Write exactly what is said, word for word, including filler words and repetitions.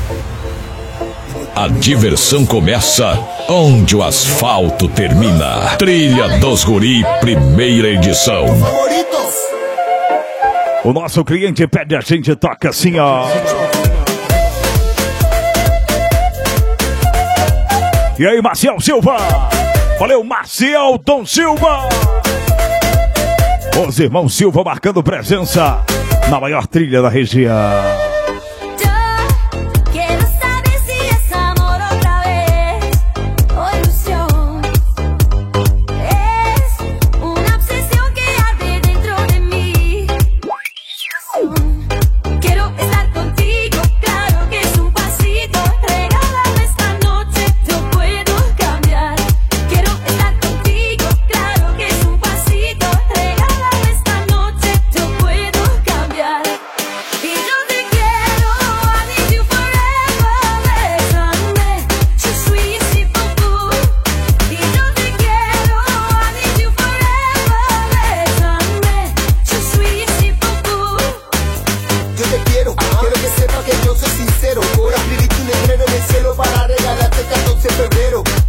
A diversão começa onde o asfalto termina. Trilha dos Guri, primeira edição. O nosso cliente pede, a gente toca assim, ó. E aí, Marcial Silva? Valeu, Marcial Tom Silva. Os irmãos Silva marcando presença na maior trilha da região. Quiero, quiero que sepa que yo soy sincero. Por abrir tu negrero en el cielo para regalarte catorce de febrero.